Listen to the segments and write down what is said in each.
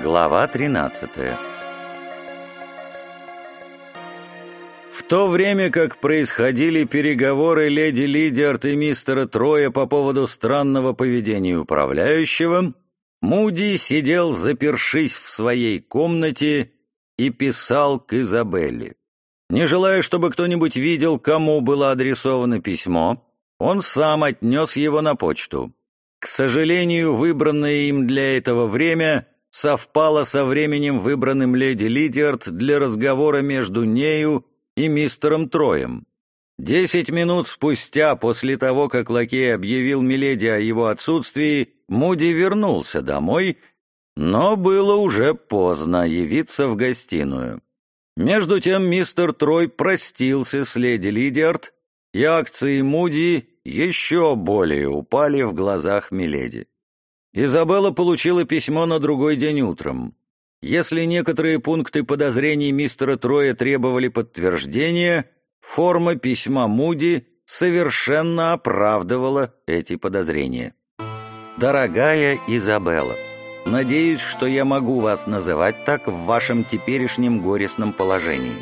Глава 13. В то время как происходили переговоры леди Лидиард и мистера Троя по поводу странного поведения управляющего, Муди сидел, запершись в своей комнате, и писал к Изабелле. Не желая, чтобы кто-нибудь видел, кому было адресовано письмо, он сам отнес его на почту. К сожалению, выбранное им для этого время совпало со временем, выбранным леди Лидиард для разговора между нею и мистером Троем. 10 минут спустя, после того, как лакей объявил миледи о его отсутствии, Муди вернулся домой, но было уже поздно явиться в гостиную. Между тем мистер Трой простился с леди Лидиард, и акции Муди еще более упали в глазах миледи. Изабелла получила письмо на другой день утром. Если некоторые пункты подозрений мистера Троя требовали подтверждения, форма письма Муди совершенно оправдывала эти подозрения. «Дорогая Изабелла, надеюсь, что я могу вас называть так в вашем теперешнем горестном положении.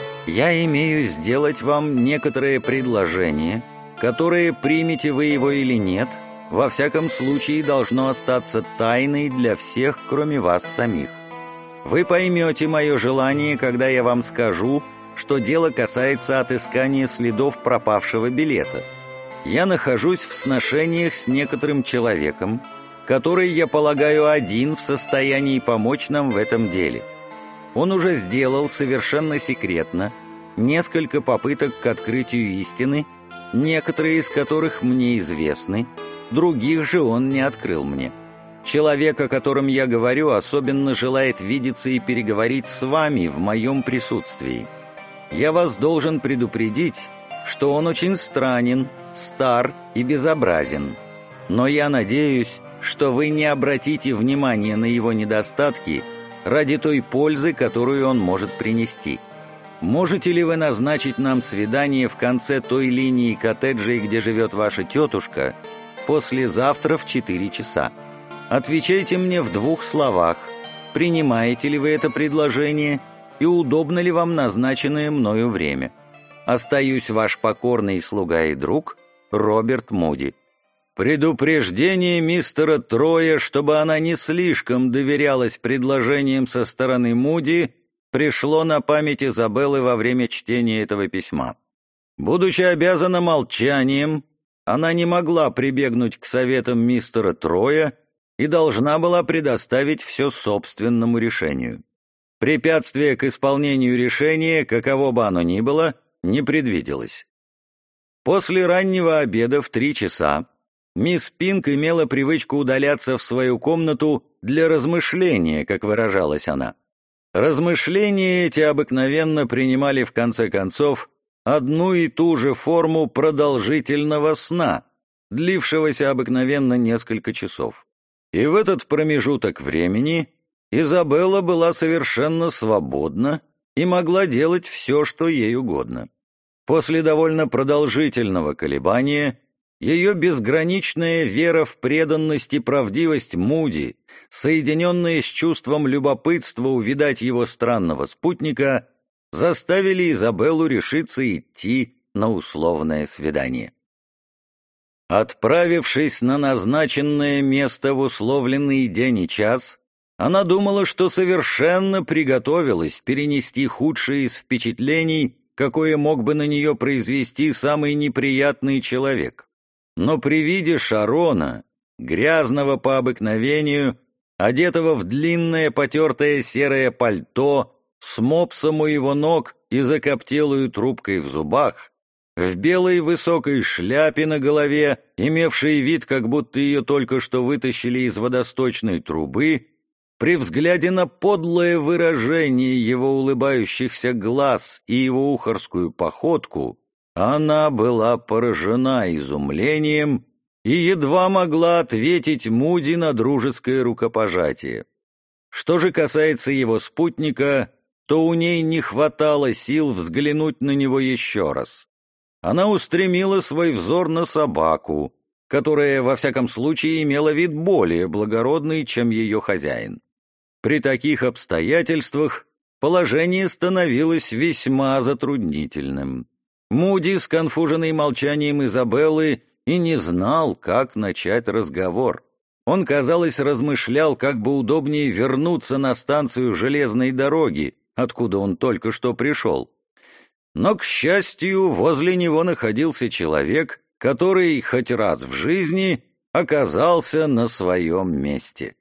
Я имею сделать вам некоторые предложения, которые, примете вы его или нет, во всяком случае должно остаться тайной для всех, кроме вас самих. Вы поймете мое желание, когда я вам скажу, что дело касается отыскания следов пропавшего билета. Я нахожусь в сношениях с некоторым человеком, который, я полагаю, один в состоянии помочь нам в этом деле. Он уже сделал совершенно секретно несколько попыток к открытию истины, некоторые из которых мне известны, других же он не открыл мне. Человек, о котором я говорю, особенно желает видеться и переговорить с вами в моем присутствии. Я вас должен предупредить, что он очень странен, стар и безобразен. Но я надеюсь, что вы не обратите внимания на его недостатки ради той пользы, которую он может принести. Можете ли вы назначить нам свидание в конце той линии коттеджей, где живет ваша тетушка, послезавтра в 4 часа? Отвечайте мне в 2 словах, принимаете ли вы это предложение и удобно ли вам назначенное мною время. Остаюсь ваш покорный слуга и друг Роберт Муди. Предупреждение мистера Троя, чтобы она не слишком доверялась предложениям со стороны Муди, пришло на память Изабеллы во время чтения этого письма. Будучи обязана молчанием, она не могла прибегнуть к советам мистера Троя и должна была предоставить все собственному решению. Препятствие к исполнению решения, каково бы оно ни было, не предвиделось. После раннего обеда в 3 часа мисс Пинк имела привычку удаляться в свою комнату для размышления, как выражалась она. Размышления эти обыкновенно принимали в конце концов одну и ту же форму продолжительного сна, длившегося обыкновенно несколько часов. И в этот промежуток времени Изабелла была совершенно свободна и могла делать все, что ей угодно. После довольно продолжительного колебания ее безграничная вера в преданность и правдивость Муди, соединенная с чувством любопытства увидать его странного спутника, заставили Изабеллу решиться идти на условное свидание. Отправившись на назначенное место в условленный день и час, она думала, что совершенно приготовилась перенести худшее из впечатлений, какое мог бы на нее произвести самый неприятный человек. Но при виде Шарона, грязного по обыкновению, одетого в длинное потертое серое пальто, с мопсом у его ног и закоптелую трубкой в зубах, в белой высокой шляпе на голове, имевшей вид, как будто ее только что вытащили из водосточной трубы, при взгляде на подлое выражение его улыбающихся глаз и его ухарскую походку, она была поражена изумлением и едва могла ответить Муди на дружеское рукопожатие. Что же касается его спутника, то у ней не хватало сил взглянуть на него еще раз. Она устремила свой взор на собаку, которая, во всяком случае, имела вид более благородный, чем ее хозяин. При таких обстоятельствах положение становилось весьма затруднительным. Муди, сконфуженный молчанием Изабеллы, и не знал, как начать разговор. Он, казалось, размышлял, как бы удобнее вернуться на станцию железной дороги, откуда он только что пришел. Но, к счастью, возле него находился человек, который хоть раз в жизни оказался на своем месте.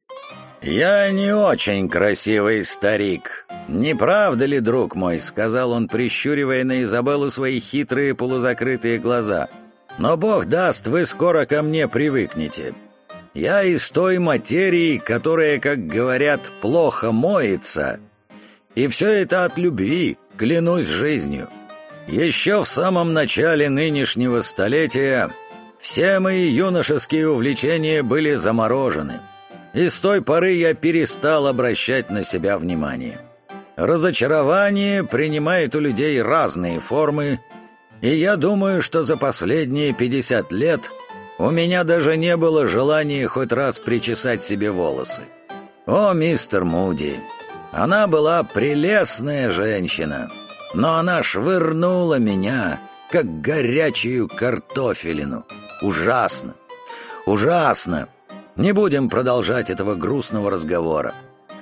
«Я не очень красивый старик, не правда ли, друг мой?» — сказал он, прищуривая на Изабеллу свои хитрые полузакрытые глаза. «Но Бог даст, вы скоро ко мне привыкнете. Я из той материи, которая, как говорят, плохо моется. И все это от любви, клянусь жизнью. Еще в самом начале нынешнего столетия все мои юношеские увлечения были заморожены. И с той поры я перестал обращать на себя внимание. Разочарование принимает у людей разные формы, и я думаю, что за последние 50 лет у меня даже не было желания хоть раз причесать себе волосы. О, мистер Муди, она была прелестная женщина, но она швырнула меня, как горячую картофелину. Ужасно, ужасно. Не будем продолжать этого грустного разговора.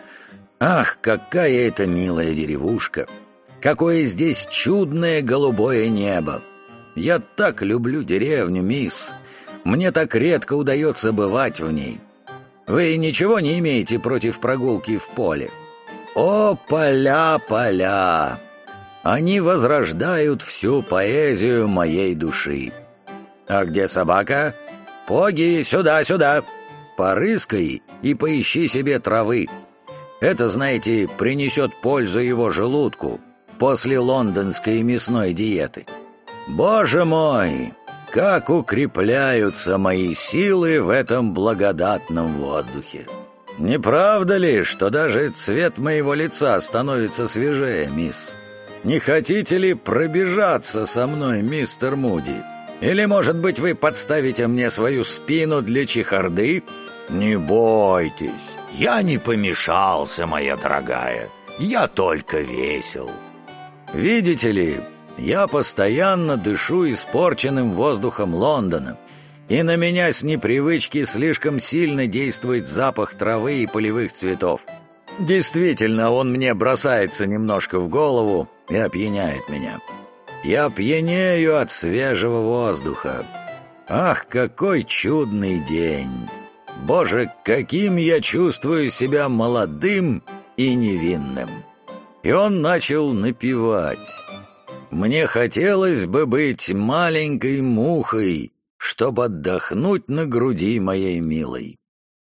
Ах, какая это милая деревушка! Какое здесь чудное голубое небо! Я так люблю деревню, мисс. Мне так редко удается бывать в ней. Вы ничего не имеете против прогулки в поле? О, поля, поля! Они возрождают всю поэзию моей души. А где собака? Поги, сюда, сюда! Порыскай и поищи себе травы. Это, знаете, принесет пользу его желудку после лондонской мясной диеты. Боже мой, как укрепляются мои силы в этом благодатном воздухе! Не правда ли, что даже цвет моего лица становится свежее, мисс? Не хотите ли пробежаться со мной, мистер Муди? Или, может быть, вы подставите мне свою спину для чехарды? Не бойтесь, я не помешался, моя дорогая, я только весел. Видите ли, я постоянно дышу испорченным воздухом Лондона, и на меня с непривычки слишком сильно действует запах травы и полевых цветов. Действительно, он мне бросается немножко в голову и опьяняет меня. Я пьянею от свежего воздуха. Ах, какой чудный день! Боже, каким я чувствую себя молодым и невинным!» И он начал напевать. «Мне хотелось бы быть маленькой мухой, чтобы отдохнуть на груди моей милой.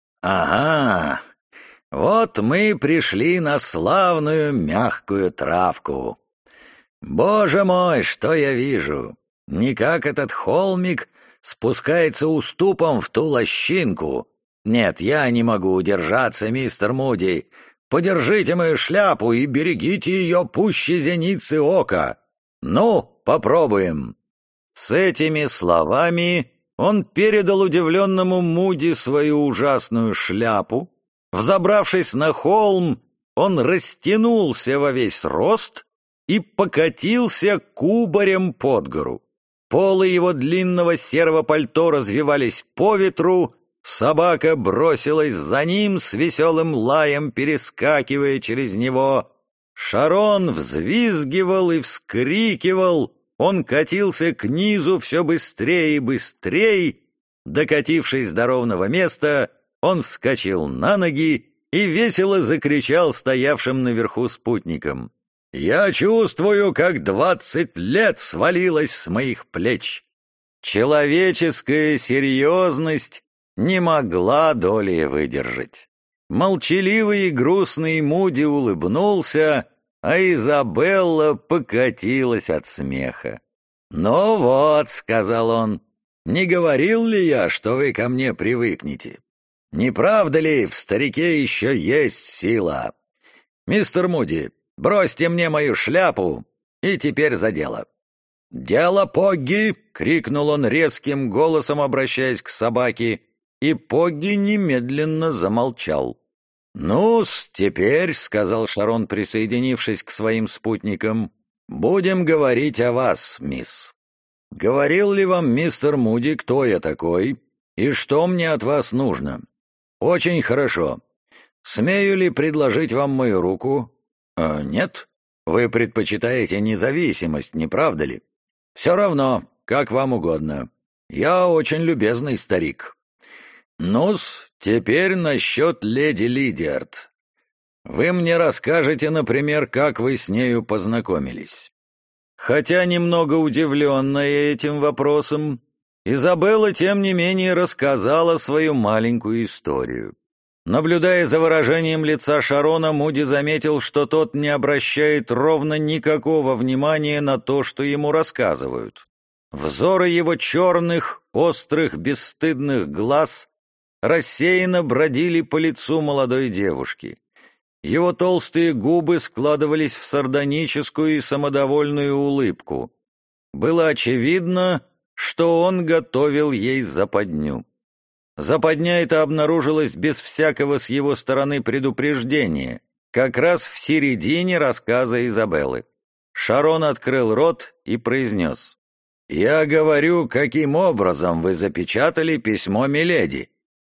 Ага, вот мы пришли на славную мягкую травку. Боже мой, что я вижу! Не как этот холмик спускается уступом в ту лощинку. Нет, я не могу удержаться, мистер Муди. Подержите мою шляпу и берегите ее пуще зеницы ока. Ну, попробуем». С этими словами он передал удивленному Муди свою ужасную шляпу. Взобравшись на холм, он растянулся во весь рост и покатился кубарем под гору. Полы его длинного серого пальто развивались по ветру, собака бросилась за ним с веселым лаем, перескакивая через него. Шарон взвизгивал и вскрикивал, он катился к низу все быстрее и быстрее. Докатившись до ровного места, он вскочил на ноги и весело закричал стоявшим наверху спутникам: «Я чувствую, как 20 лет свалилось с моих плеч». Человеческая серьезность не могла долей выдержать. Молчаливый и грустный Муди улыбнулся, а Изабелла покатилась от смеха. «Ну вот», — сказал он, — «не говорил ли я, что вы ко мне привыкнете? Не правда ли, в старике еще есть сила? Мистер Муди, бросьте мне мою шляпу, и теперь за дело». «Дело, Погги!» — крикнул он резким голосом, обращаясь к собаке, и Погги немедленно замолчал. «Ну-с, теперь, — сказал Шарон, присоединившись к своим спутникам, — будем говорить о вас, мисс. Говорил ли вам мистер Муди, кто я такой и что мне от вас нужно? Очень хорошо. Смею ли предложить вам мою руку? Нет? Вы предпочитаете независимость, не правда ли? Все равно, как вам угодно. Я очень любезный старик. Ну-с, теперь насчет леди Лидиард. Вы мне расскажете, например, как вы с нею познакомились». Хотя немного удивленная этим вопросом, Изабелла, тем не менее, рассказала свою маленькую историю. Наблюдая за выражением лица Шарона, Муди заметил, что тот не обращает ровно никакого внимания на то, что ему рассказывают. Взоры его черных, острых, бесстыдных глаз рассеянно бродили по лицу молодой девушки. Его толстые губы складывались в сардоническую и самодовольную улыбку. Было очевидно, что он готовил ей западню. Западня эта обнаружилась без всякого с его стороны предупреждения, как раз в середине рассказа Изабеллы. Шарон открыл рот и произнес: «Я говорю, каким образом вы запечатали письмо миледи?»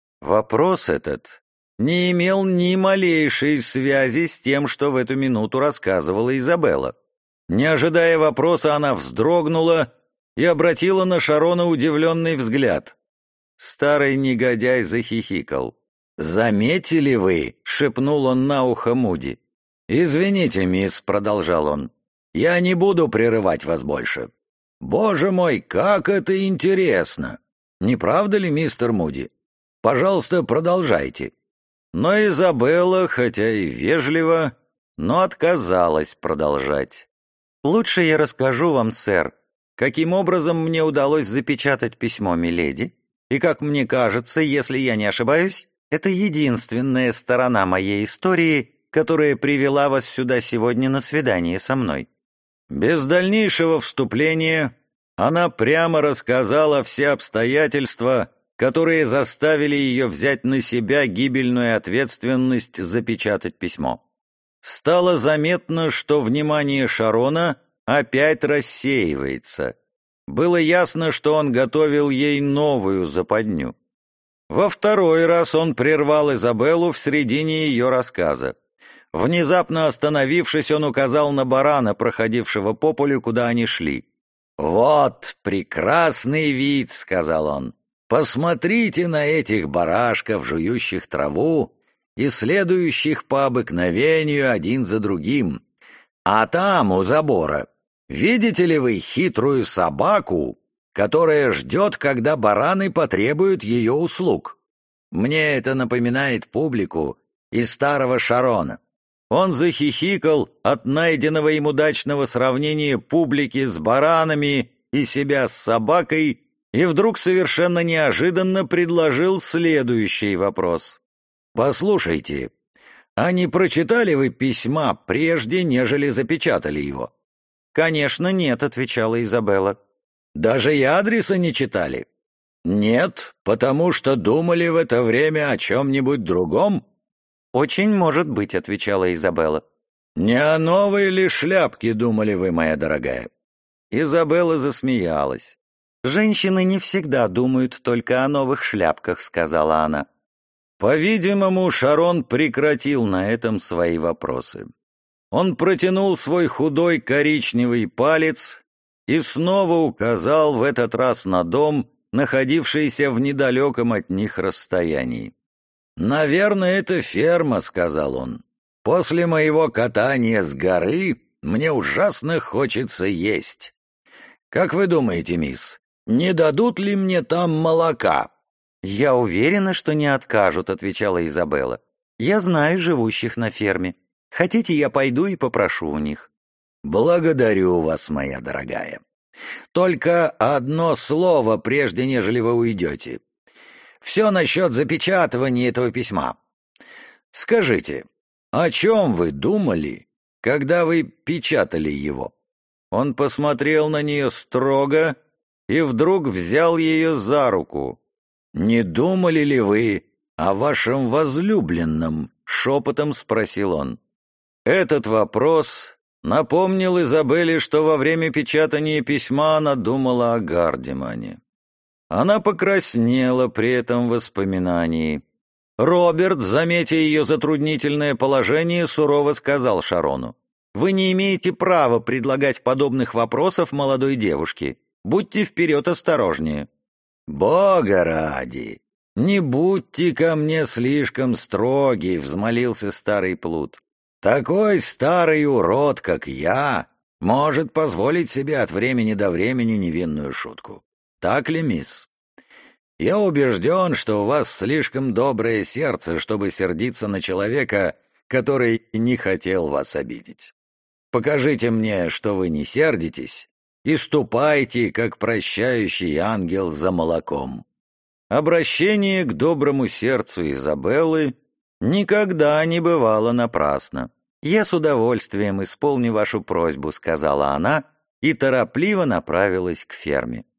Вопрос этот не имел ни малейшей связи с тем, что в эту минуту рассказывала Изабелла. Не ожидая вопроса, она вздрогнула и обратила на Шарона удивленный взгляд. Старый негодяй захихикал. «Заметили вы?» — шепнул он на ухо Муди. «Извините, мисс», — продолжал он, — «я не буду прерывать вас больше. Боже мой, как это интересно! Не правда ли, мистер Муди? Пожалуйста, продолжайте». Но Изабелла, хотя и вежливо, но отказалась продолжать. «Лучше я расскажу вам, сэр, каким образом мне удалось запечатать письмо миледи, и, как мне кажется, если я не ошибаюсь, это единственная сторона моей истории, которая привела вас сюда сегодня на свидание со мной». Без дальнейшего вступления она прямо рассказала все обстоятельства, которые заставили ее взять на себя гибельную ответственность запечатать письмо. Стало заметно, что внимание Шарона опять рассеивается. Было ясно, что он готовил ей новую западню. Во второй раз он прервал Изабеллу в середине ее рассказа. Внезапно остановившись, он указал на барана, проходившего по полю, куда они шли. «Вот прекрасный вид», — сказал он. «Посмотрите на этих барашков, жующих траву и следующих по обыкновению один за другим. А там, у забора, видите ли вы хитрую собаку, которая ждет, когда бараны потребуют ее услуг? Мне это напоминает публику из старого Шарона». Он захихикал от найденного им удачного сравнения публики с баранами и себя с собакой, и вдруг совершенно неожиданно предложил следующий вопрос. «Послушайте, а не прочитали вы письма прежде, нежели запечатали его?» «Конечно, нет», — отвечала Изабелла. «Даже и адреса не читали?» «Нет, потому что думали в это время о чем-нибудь другом?» «Очень может быть», — отвечала Изабелла. «Не о новой ли шляпке думали вы, моя дорогая?» Изабелла засмеялась. «Женщины не всегда думают только о новых шляпках», — сказала она. По-видимому, Шарон прекратил на этом свои вопросы. Он протянул свой худой коричневый палец и снова указал в этот раз на дом, находившийся в недалеком от них расстоянии. «Наверное, это ферма», — сказал он. «После моего катания с горы мне ужасно хочется есть. Как вы думаете, мисс, не дадут ли мне там молока?» «Я уверена, что не откажут», — отвечала Изабелла. «Я знаю живущих на ферме. Хотите, я пойду и попрошу у них?» «Благодарю вас, моя дорогая. Только одно слово, прежде нежели вы уйдете. Все насчет запечатывания этого письма. Скажите, о чем вы думали, когда вы печатали его?» Он посмотрел на нее строго и вдруг взял ее за руку. «Не думали ли вы, «О вашем возлюбленном?» — шепотом спросил он. Этот вопрос напомнил Изабелле, что во время печатания письма она думала о Гардемане. Она покраснела при этом воспоминании. Роберт, заметя ее затруднительное положение, сурово сказал Шарону: «Вы не имеете права предлагать подобных вопросов молодой девушке. Будьте вперед осторожнее». «Бога ради! Не будьте ко мне слишком строги», — взмолился старый плут. «Такой старый урод, как я, может позволить себе от времени до времени невинную шутку. Так ли, мисс? Я убежден, что у вас слишком доброе сердце, чтобы сердиться на человека, который не хотел вас обидеть. Покажите мне, что вы не сердитесь, и ступайте, как прощающий ангел, за молоком». Обращение к доброму сердцу Изабеллы никогда не бывало напрасно. «Я с удовольствием исполню вашу просьбу», — сказала она, и торопливо направилась к ферме.